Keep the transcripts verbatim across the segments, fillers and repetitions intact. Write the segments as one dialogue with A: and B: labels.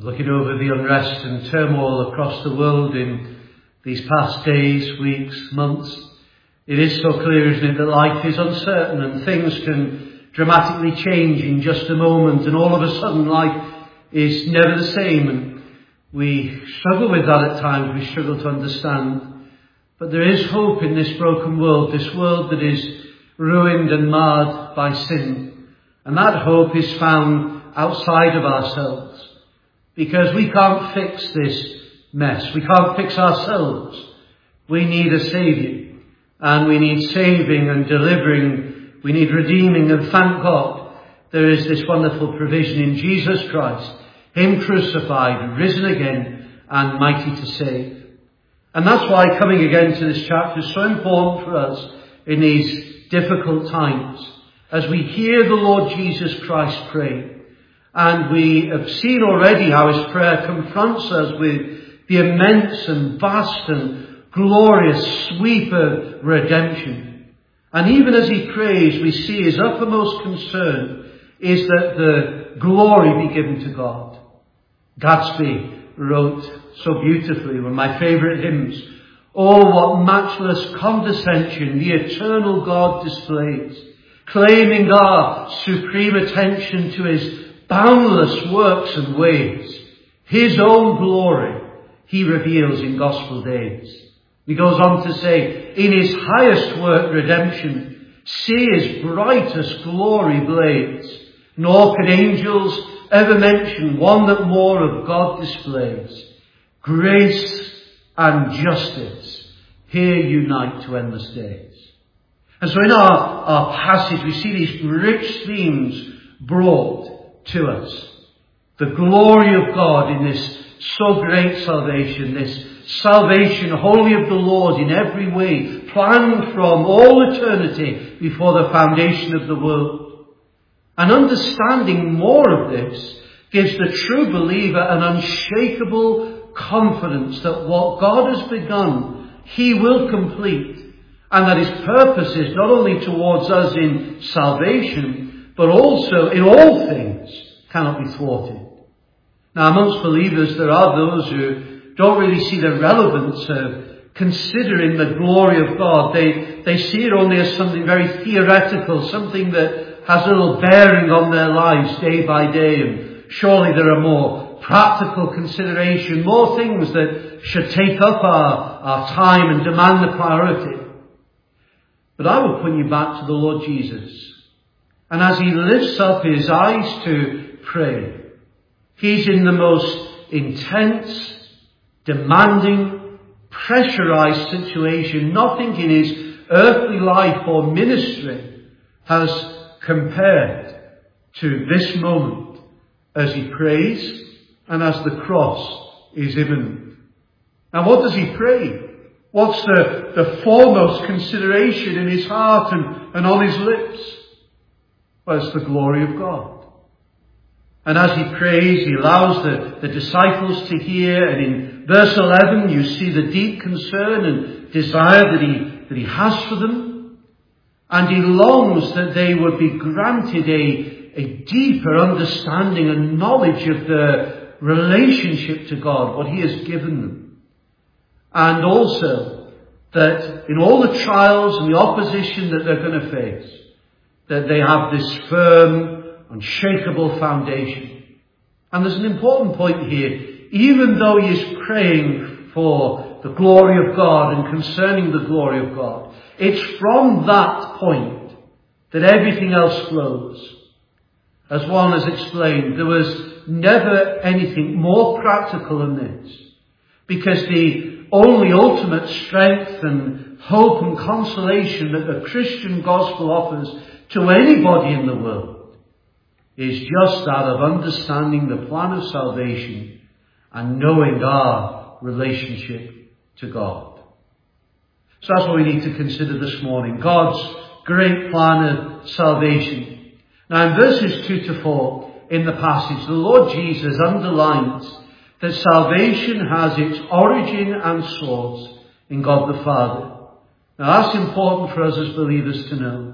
A: Looking over the unrest and turmoil across the world in these past days, weeks, months, it is so clear, isn't it, that life is uncertain and things can dramatically change in just a moment, and all of a sudden life is never the same, and we struggle with that at times. We struggle to understand. But there is hope in this broken world, this world that is ruined and marred by sin. And that hope is found outside of ourselves. Because we can't fix this mess. We can't fix ourselves. We need a Saviour. And we need saving and delivering. We need redeeming. And thank God there is this wonderful provision in Jesus Christ. Him crucified, risen again, and mighty to save. And that's why coming again to this chapter is so important for us in these difficult times. As we hear the Lord Jesus Christ pray. And we have seen already how his prayer confronts us with the immense and vast and glorious sweep of redemption. And even as he prays, we see his uppermost concern is that the glory be given to God. Gatsby wrote so beautifully, one of my favourite hymns, "Oh, what matchless condescension the eternal God displays, claiming our supreme attention to his boundless works and ways. His own glory he reveals in gospel days." He goes on to say, "In his highest work, redemption, see his brightest glory blaze, nor can angels ever mention one that more of God displays. Grace and justice here unite to endless days." And so in our, our passage we see these rich themes brought to us. The glory of God in this so great salvation, this salvation wholly of the Lord in every way, planned from all eternity before the foundation of the world. And understanding more of this gives the true believer an unshakable confidence that what God has begun, he will complete, and that his purpose is not only towards us in salvation, but also in all things cannot be thwarted. Now, amongst believers, there are those who don't really see the relevance of considering the glory of God. They, they see it only as something very theoretical, something that has little bearing on their lives day by day. And surely there are more practical consideration, more things that should take up our, our time and demand the priority. But I will point you back to the Lord Jesus. And as he lifts up his eyes to pray, he's in the most intense, demanding, pressurized situation. Nothing in his earthly life or ministry has compared to this moment as he prays and as the cross is imminent. Now, what does he pray? What's the, the foremost consideration in his heart and, and on his lips? Well, it's the glory of God. And as he prays, he allows the, the disciples to hear. And in verse eleven, you see the deep concern and desire that he, that he has for them. And he longs that they would be granted a, a deeper understanding and knowledge of the relationship to God, what he has given them. And also that in all the trials and the opposition that they're going to face, that they have this firm, unshakable foundation. And there's an important point here. Even though he is praying for the glory of God and concerning the glory of God, it's from that point that everything else flows. As one has explained, there was never anything more practical than this. Because the only ultimate strength and hope and consolation that the Christian gospel offers to anybody in the world is just that of understanding the plan of salvation and knowing our relationship to God. So that's what we need to consider this morning. God's great plan of salvation. Now in verses two to four in the passage, the Lord Jesus underlines that salvation has its origin and source in God the Father. Now that's important for us as believers to know.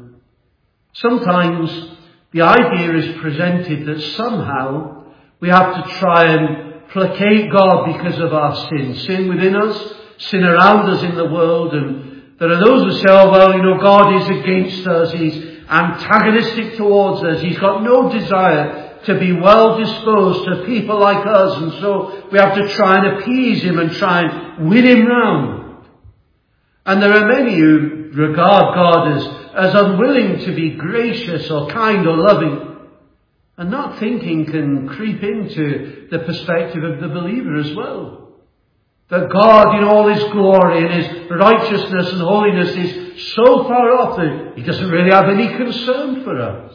A: Sometimes the idea is presented that somehow we have to try and placate God because of our sin. Sin within us, sin around us in the world. And there are those who say, oh, well, you know, God is against us. He's antagonistic towards us. He's got no desire to be well disposed to people like us. And so we have to try and appease him and try and win him round. And there are many who regard God as, as unwilling to be gracious or kind or loving. And that thinking can creep into the perspective of the believer as well. That God, in all his glory and his righteousness and holiness, is so far off that he doesn't really have any concern for us.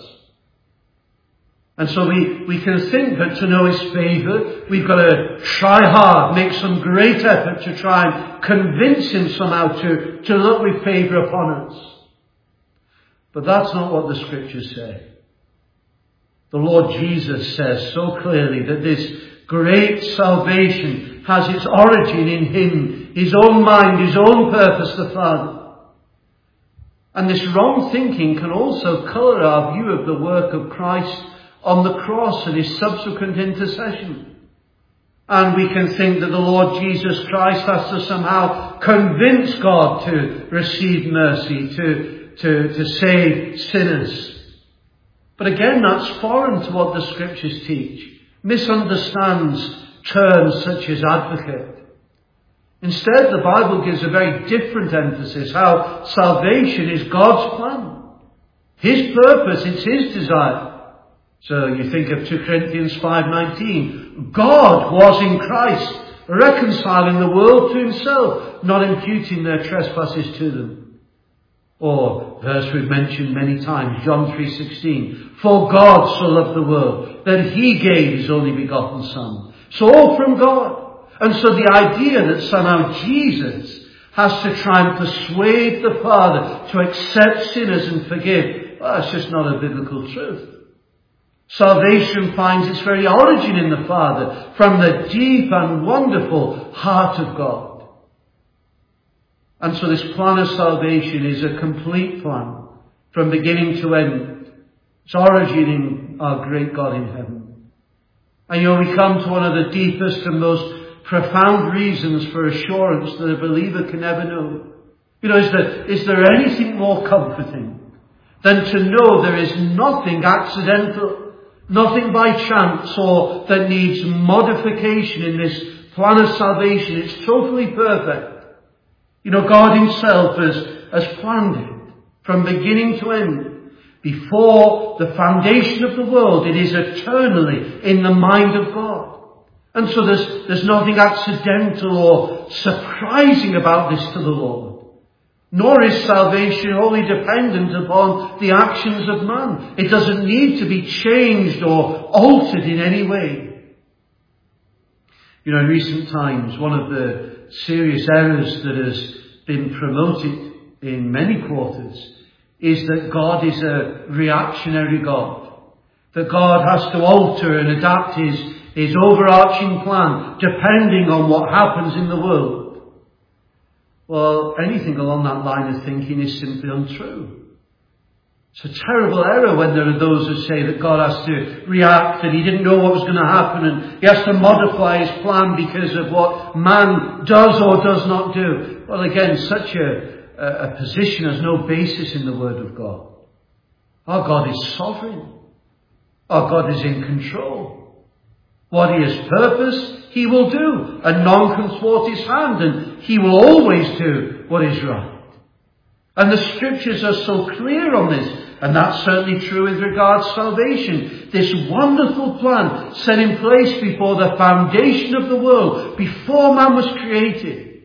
A: And so we, we can think that to know his favour, we've got to try hard, make some great effort to try and convince him somehow to, to look with favour upon us. But that's not what the scriptures say. The Lord Jesus says so clearly that this great salvation has its origin in him, his own mind, his own purpose, the Father. And this wrong thinking can also colour our view of the work of Christ on the cross and his subsequent intercession. And we can think that the Lord Jesus Christ has to somehow convince God to receive mercy, to, to, to save sinners. But again, that's foreign to what the scriptures teach. Misunderstands terms such as advocate. Instead, the Bible gives a very different emphasis, how salvation is God's plan. His purpose, it's his desire. So you think of two Corinthians five nineteen. God was in Christ, reconciling the world to himself, not imputing their trespasses to them. Or, verse we've mentioned many times, John three sixteen. For God so loved the world, that he gave his only begotten Son. So all from God. And so the idea that somehow Jesus has to try and persuade the Father to accept sinners and forgive, well, that's just not a biblical truth. Salvation finds its very origin in the Father, from the deep and wonderful heart of God. And so this plan of salvation is a complete plan, from beginning to end. Its origin in our great God in heaven. And you know, we come to one of the deepest and most profound reasons for assurance that a believer can ever know. You know, is there, is there anything more comforting than to know there is nothing accidental, nothing by chance, or that needs modification in this plan of salvation? It's totally perfect. You know, God himself has, has planned it from beginning to end. Before the foundation of the world, it is eternally in the mind of God. And so there's, there's nothing accidental or surprising about this to the Lord. Nor is salvation wholly dependent upon the actions of man. It doesn't need to be changed or altered in any way. You know, in recent times, one of the serious errors that has been promoted in many quarters is that God is a reactionary God. That God has to alter and adapt his, his overarching plan depending on what happens in the world. Well, anything along that line of thinking is simply untrue. It's a terrible error when there are those who say that God has to react, that he didn't know what was going to happen, and he has to modify his plan because of what man does or does not do. Well, again, such a, a, a position has no basis in the Word of God. Our God is sovereign. Our God is in control. What he has purposed, he will do, and none can thwart his hand, and he will always do what is right. And the scriptures are so clear on this. And that's certainly true with regards to salvation. This wonderful plan set in place before the foundation of the world, before man was created.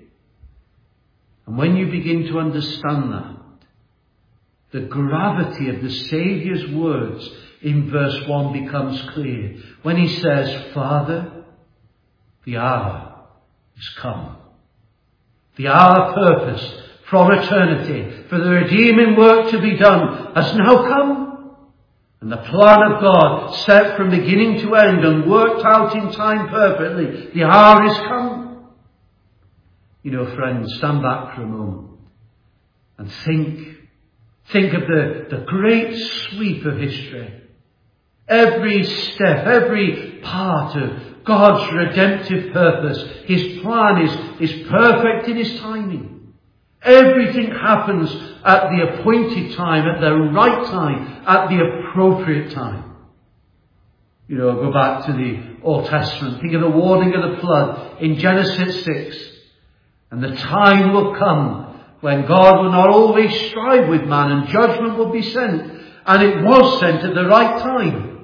A: And when you begin to understand that, the gravity of the Saviour's words in verse one becomes clear. When he says, Father, the hour is come. The hour purposed from eternity for the redeeming work to be done has now come. And the plan of God, set from beginning to end and worked out in time perfectly, the hour is come. You know, friends, stand back for a moment and think. Think of the, the great sweep of history. Every step, every part of God's redemptive purpose. His plan is, is perfect in His timing. Everything happens at the appointed time, at the right time, at the appropriate time. You know, go back to the Old Testament. Think of the warning of the flood in Genesis six. And the time will come when God will not always strive with man and judgment will be sent. And it was sent at the right time.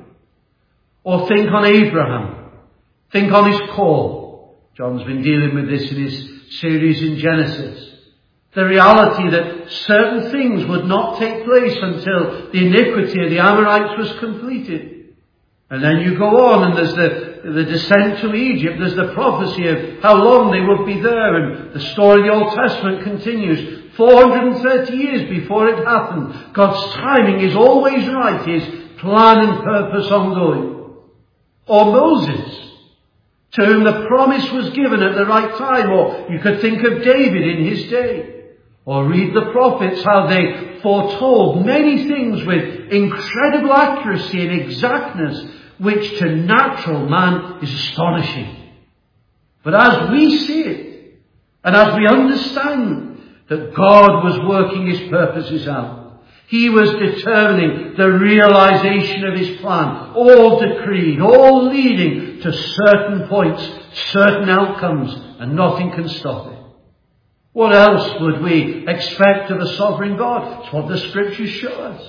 A: Or think on Abraham. Think on his call. John's been dealing with this in his series in Genesis. The reality that certain things would not take place until the iniquity of the Amorites was completed. And then you go on and there's the, the descent to Egypt. There's the prophecy of how long they would be there. And the story of the Old Testament continues. four hundred thirty years before it happened. God's timing is always right. His plan and purpose ongoing. Or Moses, to whom the promise was given at the right time. Or you could think of David in his day. Or read the prophets, how they foretold many things with incredible accuracy and exactness, which to natural man is astonishing. But as we see it, and as we understand that God was working His purposes out, He was determining the realization of His plan, all decreed, all leading to certain points, certain outcomes, and nothing can stop it. What else would we expect of a sovereign God? It's what the Scriptures show us.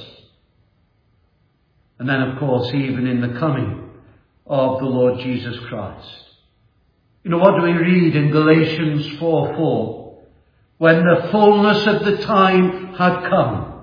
A: And then, of course, even in the coming of the Lord Jesus Christ. You know, what do we read in Galatians four four? When the fullness of the time had come,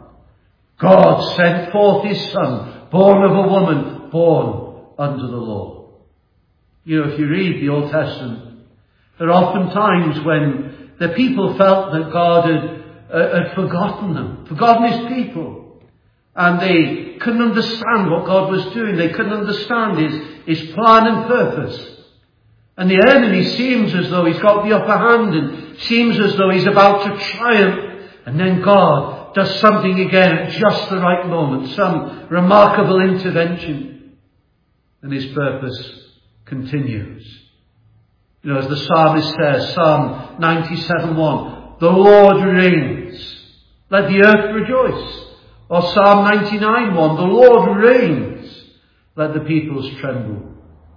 A: God sent forth His Son, born of a woman, born under the law. You know, if you read the Old Testament, there are often times when the people felt that God had, uh, had forgotten them, forgotten His people. And they couldn't understand what God was doing. They couldn't understand His, His plan and purpose. And the enemy seems as though he's got the upper hand and seems as though he's about to triumph. And then God does something again at just the right moment, some remarkable intervention. And His purpose continues. You know, as the psalmist says, Psalm ninety-seven one, the Lord reigns, let the earth rejoice. Or Psalm ninety-nine one, the Lord reigns, let the peoples tremble.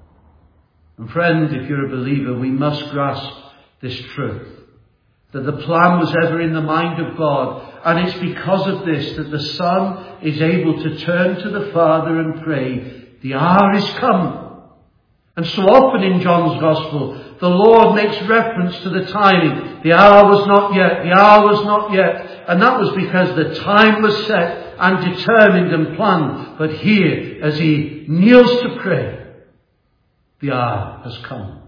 A: And friend, if you're a believer, we must grasp this truth, that the plan was ever in the mind of God, and it's because of this that the Son is able to turn to the Father and pray, the hour is come. And so often in John's Gospel, the Lord makes reference to the timing. The hour was not yet, the hour was not yet. And that was because the time was set and determined and planned. But here, as He kneels to pray, the hour has come.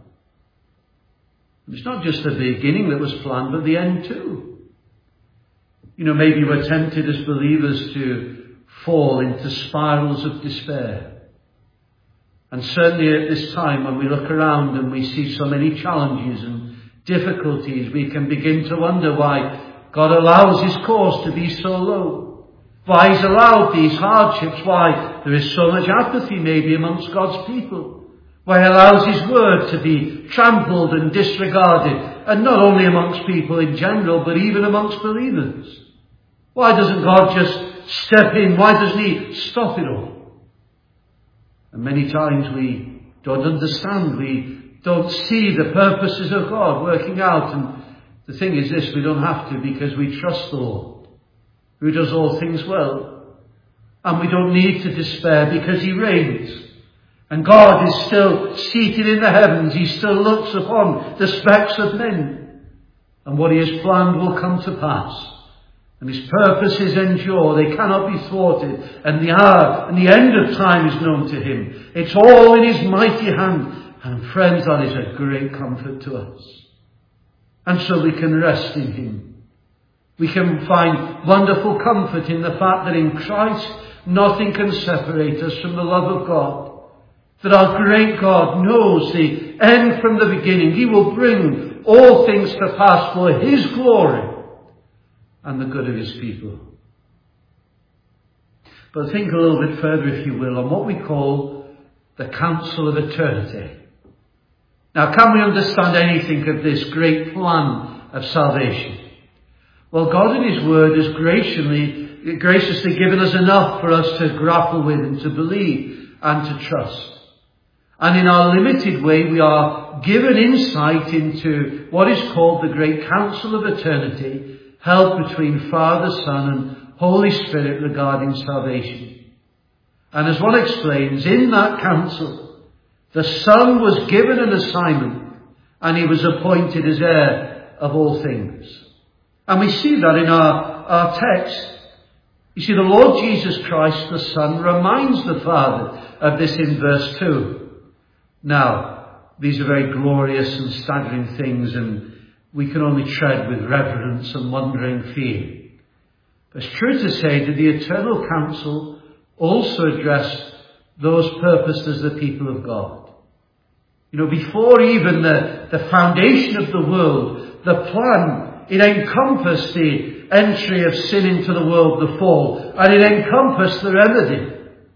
A: It's not just the beginning that was planned, but the end too. You know, maybe we're tempted as believers to fall into spirals of despair. And certainly at this time, when we look around and we see so many challenges and difficulties, we can begin to wonder why God allows His cause to be so low. Why He's allowed these hardships. Why there is so much apathy maybe amongst God's people. Why He allows His word to be trampled and disregarded. And not only amongst people in general, but even amongst believers. Why doesn't God just step in? Why doesn't He stop it all? And many times we don't understand, we don't see the purposes of God working out. And the thing is this, we don't have to, because we trust the Lord, who does all things well. And we don't need to despair, because He reigns. And God is still seated in the heavens. He still looks upon the specks of men. And what He has planned will come to pass. And His purposes endure. They cannot be thwarted. And the hour and the end of time is known to Him. It's all in His mighty hand. And friends, that is a great comfort to us. And so we can rest in Him. We can find wonderful comfort in the fact that in Christ nothing can separate us from the love of God. That our great God knows the end from the beginning. He will bring all things to pass for His glory and the good of His people. But think a little bit further, if you will, on what we call the council of eternity. Now, can we understand anything of this great plan of salvation? Well, God in His Word has graciously, graciously given us enough for us to grapple with and to believe and to trust. And in our limited way, we are given insight into what is called the great council of eternity, held between Father, Son, and Holy Spirit regarding salvation. And as one explains, in that council, the Son was given an assignment, and He was appointed as heir of all things. And we see that in our, our text. You see, the Lord Jesus Christ, the Son, reminds the Father of this in verse two. Now, these are very glorious and staggering things, and we can only tread with reverence and wondering fear. But it's true to say that the eternal council also addressed those purposed as the people of God. You know, before even the, the foundation of the world, the plan, it encompassed the entry of sin into the world, the fall, and it encompassed the remedy.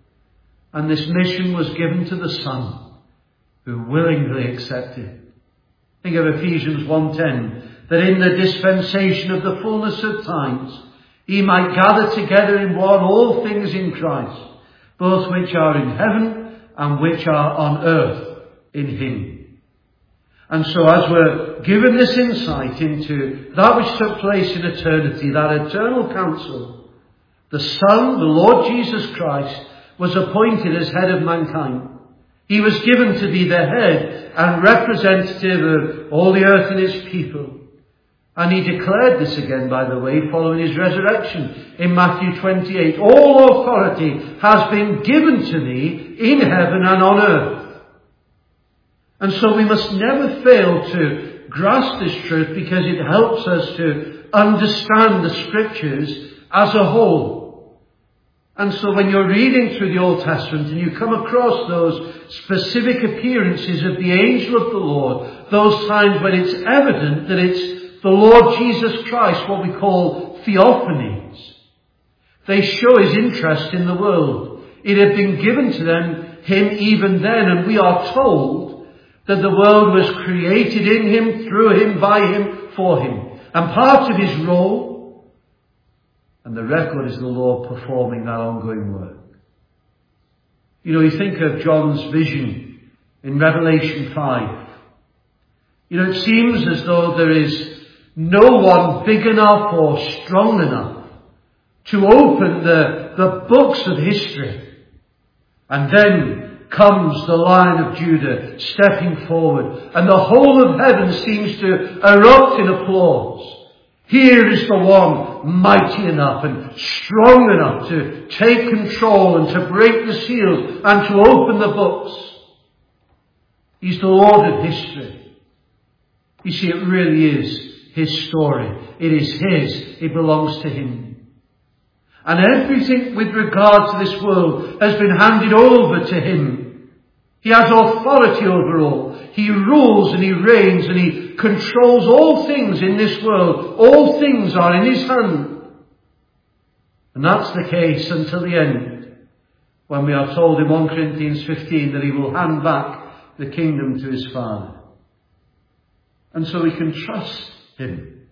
A: And this mission was given to the Son, who willingly accepted. Think of Ephesians one ten, that in the dispensation of the fullness of times, He might gather together in one all things in Christ, both which are in heaven and which are on earth in Him. And so as we're given this insight into that which took place in eternity, that eternal council, the Son, the Lord Jesus Christ, was appointed as head of mankind. He was given to be the head and representative of all the earth and its people. And He declared this again, by the way, following His resurrection in Matthew twenty-eight. All authority has been given to me in heaven and on earth. And so we must never fail to grasp this truth, because it helps us to understand the Scriptures as a whole. And so when you're reading through the Old Testament and you come across those specific appearances of the angel of the Lord, those times when it's evident that it's the Lord Jesus Christ, what we call theophanies, they show His interest in the world. It had been given to them, Him even then, and we are told that the world was created in Him, through Him, by Him, for Him. And part of His role, and the record is the Lord performing that ongoing work. You know, you think of John's vision in Revelation five. You know, it seems as though there is no one big enough or strong enough to open the, the books of history. And then comes the Lion of Judah stepping forward, and the whole of heaven seems to erupt in applause. Here is the one mighty enough and strong enough to take control and to break the seals and to open the books. He's the Lord of history. You see, it really is His story. It is His. It belongs to Him. And everything with regard to this world has been handed over to Him. He has authority over all. He rules and He reigns and He controls all things in this world. All things are in His hand. And that's the case until the end, when we are told in First Corinthians fifteen that He will hand back the kingdom to His Father. And so we can trust Him.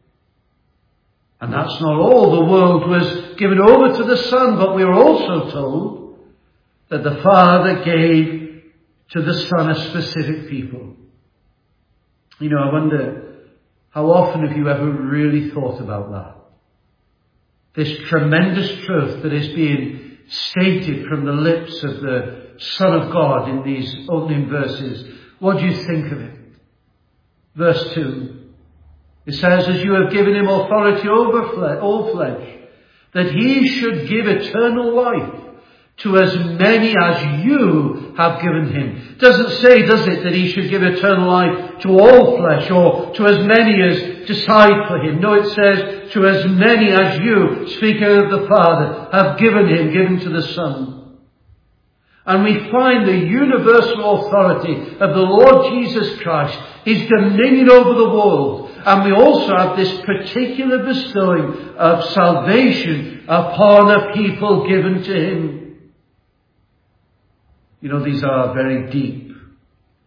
A: And that's not all. The world was given over to the Son, but we are also told that the Father gave to the Son a specific people. You know, I wonder, how often have you ever really thought about that? This tremendous truth that is being stated from the lips of the Son of God in these opening verses. What do you think of it? Verse two. It says, as you have given Him authority over fle- all flesh, that He should give eternal life to as many as you have given Him. It doesn't say, does it, that He should give eternal life to all flesh, or to as many as decide for Him. No, it says, to as many as you, speaking of the Father, have given Him, given to the Son. And we find the universal authority of the Lord Jesus Christ, His dominion over the world. And we also have this particular bestowing of salvation upon a people given to Him. You know, these are very deep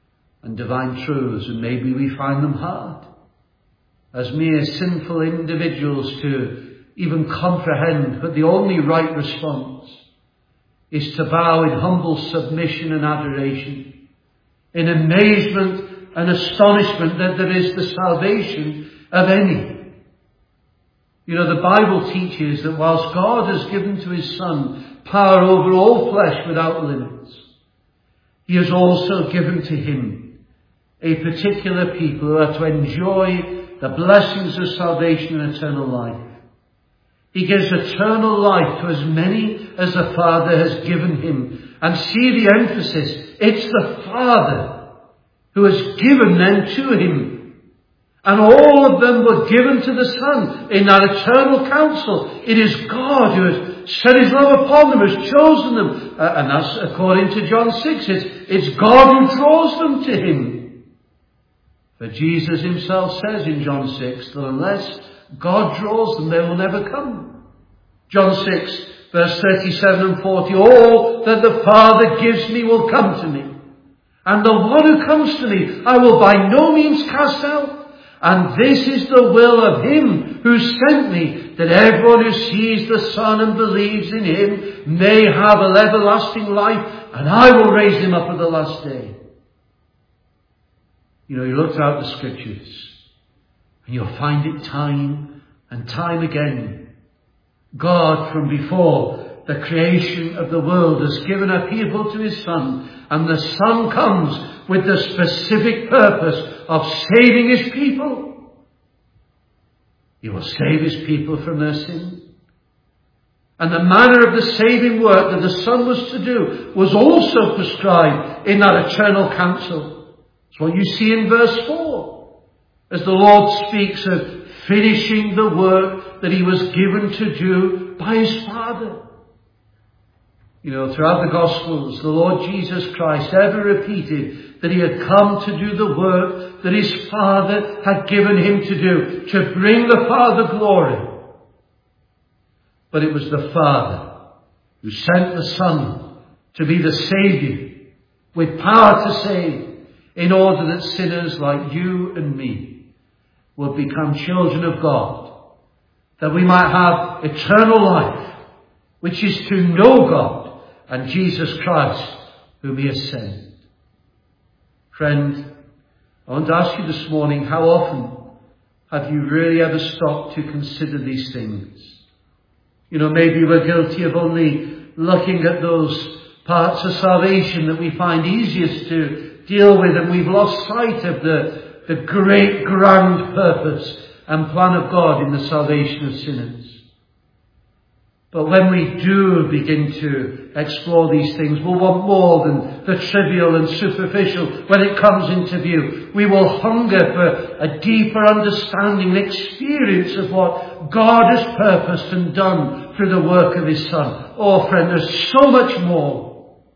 A: and divine truths, and maybe we find them hard as mere sinful individuals to even comprehend, but the only right response is to bow in humble submission and adoration, in amazement and astonishment that there is the salvation of any. You know, the Bible teaches that whilst God has given to his Son power over all flesh without limits, he has also given to him a particular people who are to enjoy the blessings of salvation and eternal life. He gives eternal life to as many as the Father has given him. And see the emphasis. It's the Father who has given them to him. And all of them were given to the Son in that eternal counsel. It is God who has set his love upon them, has chosen them. Uh, and that's according to John six. It's, it's God who draws them to him. But Jesus himself says in John six that unless God draws them, they will never come. John six, verse thirty-seven and forty, all that the Father gives me will come to me. And the one who comes to me, I will by no means cast out. And this is the will of him who sent me, that everyone who sees the Son and believes in him may have an everlasting life, and I will raise him up at the last day. You know, you look throughout the Scriptures, and you'll find it time and time again. God, from before the creation of the world, has given a people to his Son, and the Son comes with the specific purpose of saving his people. He will save his people from their sin. And the manner of the saving work that the Son was to do was also prescribed in that eternal counsel. That's what you see in verse four, as the Lord speaks of finishing the work that he was given to do by his Father. You know, throughout the Gospels, the Lord Jesus Christ ever repeated that he had come to do the work that his Father had given him to do, to bring the Father glory. But it was the Father who sent the Son to be the Saviour with power to save, in order that sinners like you and me will become children of God, that we might have eternal life, which is to know God and Jesus Christ, whom he has sent. Friend, I want to ask you this morning, how often have you really ever stopped to consider these things? You know, maybe we're guilty of only looking at those parts of salvation that we find easiest to deal with, and we've lost sight of the, the great grand purpose and plan of God in the salvation of sinners. But when we do begin to explore these things, we'll want more than the trivial and superficial when it comes into view. We will hunger for a deeper understanding and experience of what God has purposed and done through the work of his Son. Oh friend, there's so much more.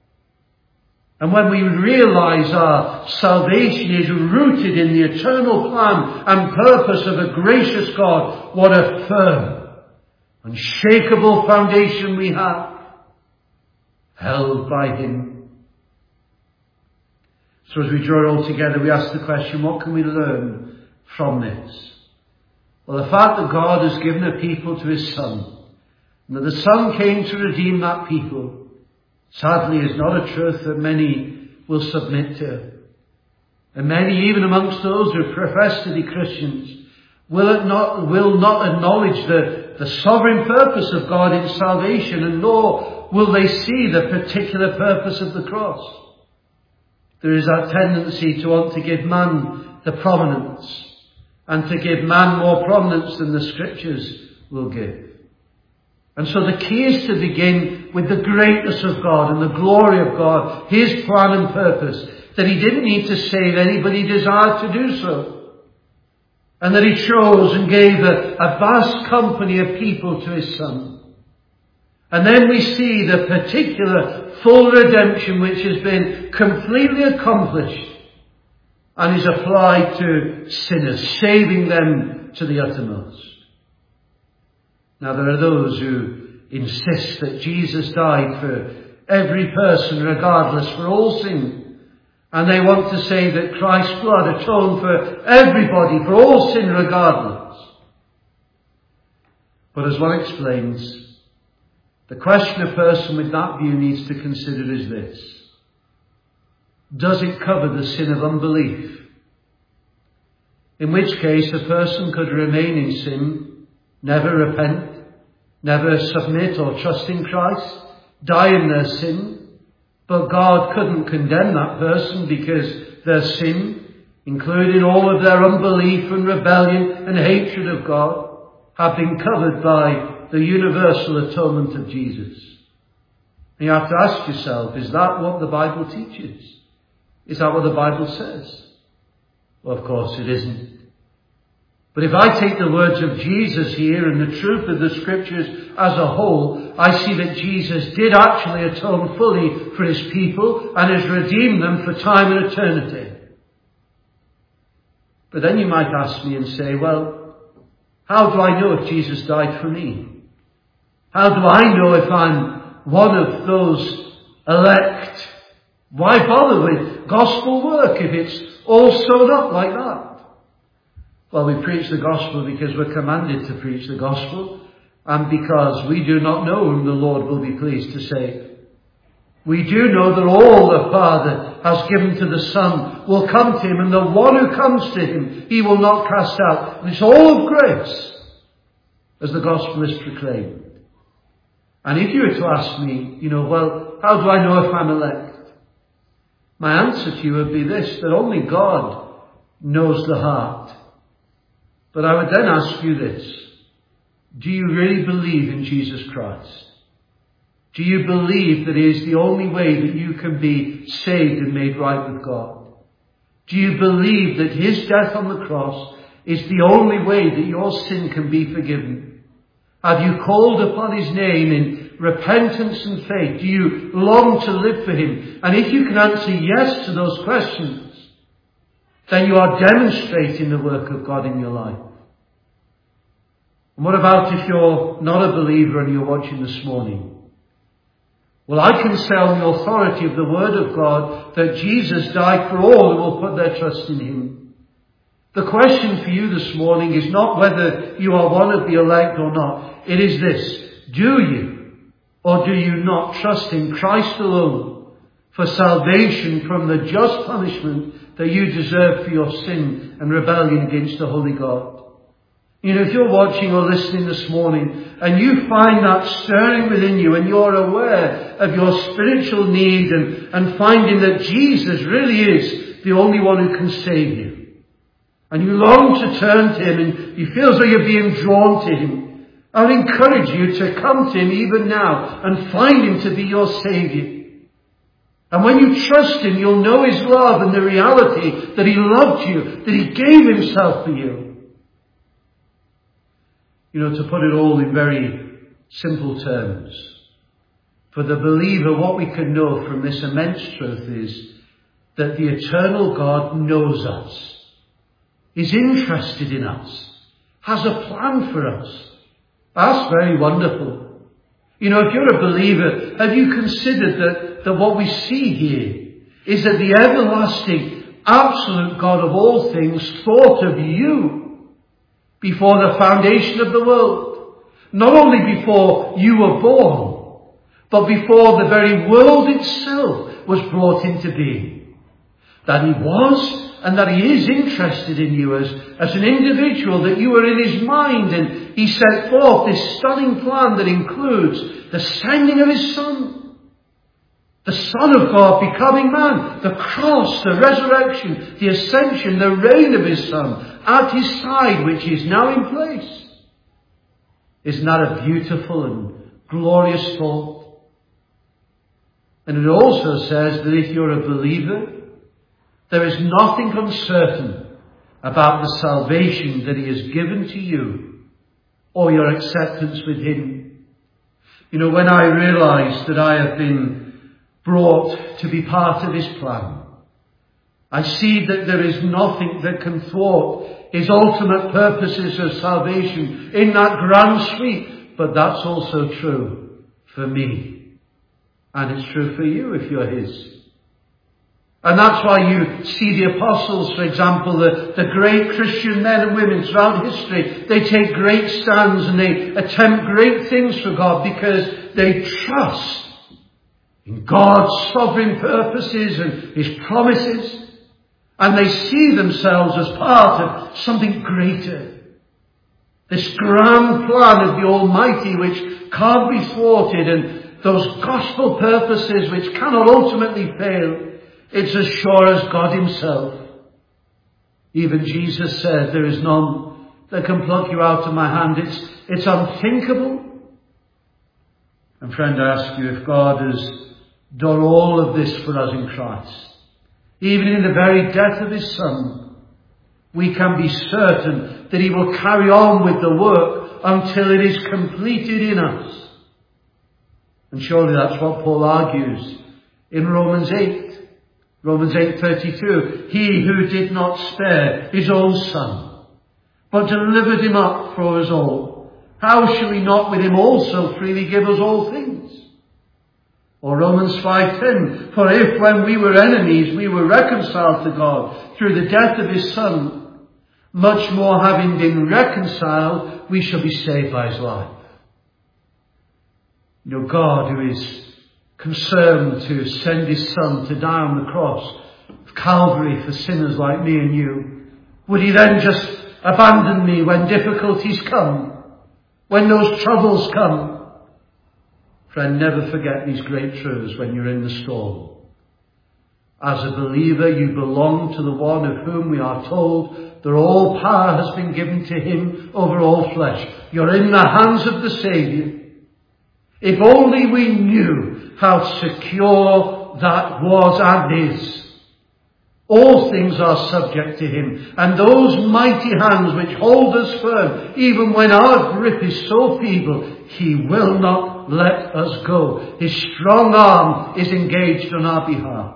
A: And when we realize our salvation is rooted in the eternal plan and purpose of a gracious God, what a firm, unshakable foundation we have, held by him. So as we draw it all together, we ask the question, what can we learn from this? Well, the fact that God has given a people to his Son, and that the Son came to redeem that people, sadly is not a truth that many will submit to. And many, even amongst those who profess to be Christians, will, it not, will not acknowledge the, the sovereign purpose of God in salvation, and nor will they see the particular purpose of the cross. There is that tendency to want to give man the prominence, and to give man more prominence than the Scriptures will give. And so the key is to begin with the greatness of God and the glory of God, his plan and purpose, that he didn't need to save anybody who desired to do so, and that he chose and gave a, a vast company of people to his Son. And then we see the particular full redemption which has been completely accomplished and is applied to sinners, saving them to the uttermost. Now there are those who insist that Jesus died for every person regardless, for all sin, And they want to say that Christ's blood atoned for everybody, for all sin regardless. But as one explains, the question a person with that view needs to consider is this: does it cover the sin of unbelief? In which case a person could remain in sin, never repent, never submit or trust in Christ, die in their sin, but God couldn't condemn that person because their sin, including all of their unbelief and rebellion and hatred of God, have been covered by the universal atonement of Jesus. And you have to ask yourself, is that what the Bible teaches? Is that what the Bible says? Well, of course it isn't. But if I take the words of Jesus here and the truth of the Scriptures as a whole, I see that Jesus did actually atone fully for his people and has redeemed them for time and eternity. But then you might ask me and say, well, how do I know if Jesus died for me? How do I know if I'm one of those elect? Why bother with gospel work if it's all sewn up like that? Well, we preach the gospel because we're commanded to preach the gospel, and because we do not know whom the Lord will be pleased to save. We do know that all the Father has given to the Son will come to him, and the one who comes to him he will not cast out. And it's all of grace, as the gospel is proclaimed. And if you were to ask me, you know, well, how do I know if I'm elect? My answer to you would be this, that only God knows the heart. But I would then ask you this: do you really believe in Jesus Christ? Do you believe that he is the only way that you can be saved and made right with God? Do you believe that his death on the cross is the only way that your sin can be forgiven? Have you called upon his name in repentance and faith? Do you long to live for him? And if you can answer yes to those questions, then you are demonstrating the work of God in your life. And what about if you're not a believer and you're watching this morning? Well, I can say on the authority of the Word of God that Jesus died for all who will put their trust in him. The question for you this morning is not whether you are one of the elect or not. It is this: do you or do you not trust in Christ alone for salvation from the just punishment that you deserve for your sin and rebellion against the Holy God? You know, if you're watching or listening this morning and you find that stirring within you and you're aware of your spiritual need and, and finding that Jesus really is the only one who can save you, and you long to turn to him and you feel as though you're being drawn to him, I would encourage you to come to him even now and find him to be your Saviour. And when you trust him, you'll know his love and the reality that he loved you, that he gave himself for you. You know, to put it all in very simple terms, for the believer, what we can know from this immense truth is that the eternal God knows us, is interested in us, has a plan for us. That's very wonderful. You know, if you're a believer, have you considered that, that what we see here is that the everlasting, absolute God of all things thought of you before the foundation of the world? Not only before you were born, but before the very world itself was brought into being. That he was and that he is interested in you as, as an individual, that you are in his mind, and he set forth this stunning plan that includes the sending of his Son, the Son of God becoming man, the cross, the resurrection, the ascension, the reign of his Son at his side, which is now in place. Isn't that a beautiful and glorious thought? And it also says that if you're a believer, there is nothing uncertain about the salvation that he has given to you or your acceptance with him. You know, when I realize that I have been brought to be part of his plan, I see that there is nothing that can thwart his ultimate purposes of salvation in that grand sweep. But that's also true for me. And it's true for you if you're his. And that's why you see the apostles, for example, the, the great Christian men and women throughout history. They take great stands and they attempt great things for God because they trust in God's sovereign purposes and His promises. And they see themselves as part of something greater. This grand plan of the Almighty which can't be thwarted, and those gospel purposes which cannot ultimately fail. It's as sure as God Himself. Even Jesus said, there is none that can pluck you out of my hand. It's, it's unthinkable. And friend, I ask you, if God has done all of this for us in Christ, even in the very death of His Son, we can be certain that He will carry on with the work until it is completed in us. And surely that's what Paul argues in Romans eight. Romans eight thirty-two. He who did not spare His own Son, but delivered Him up for us all, how shall He not with Him also freely give us all things? Or Romans five ten. For if when we were enemies we were reconciled to God through the death of His Son, much more having been reconciled, we shall be saved by His life. You know, God, who is concerned to send His Son to die on the cross of Calvary for sinners like me and you, would He then just abandon me when difficulties come, when those troubles come? Friend, never forget these great truths when you're in the storm. As a believer, you belong to the one of whom we are told that all power has been given to Him over all flesh. You're in the hands of the Saviour. If only we knew how secure that was and is. All things are subject to Him, and those mighty hands which hold us firm, even when our grip is so feeble, He will not let us go. His strong arm is engaged on our behalf.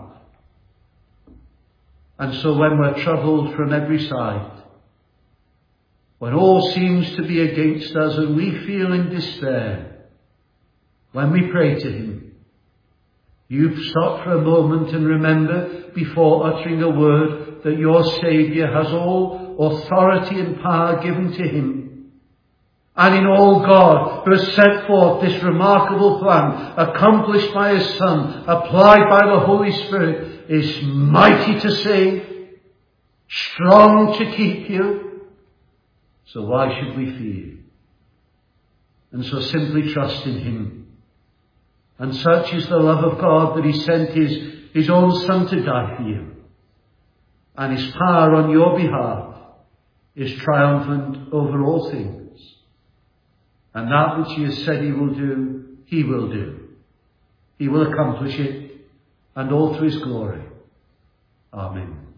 A: And so when we're troubled from every side, when all seems to be against us and we feel in despair, when we pray to Him, you stop for a moment and remember, before uttering a word, that your Saviour has all authority and power given to Him. And in all, God, who has set forth this remarkable plan, accomplished by His Son, applied by the Holy Spirit, is mighty to save, strong to keep you. So why should we fear? And so simply trust in Him. And such is the love of God that He sent His, His own Son to die for you. And His power on your behalf is triumphant over all things. And that which He has said He will do, He will do. He will accomplish it, and all to His glory. Amen.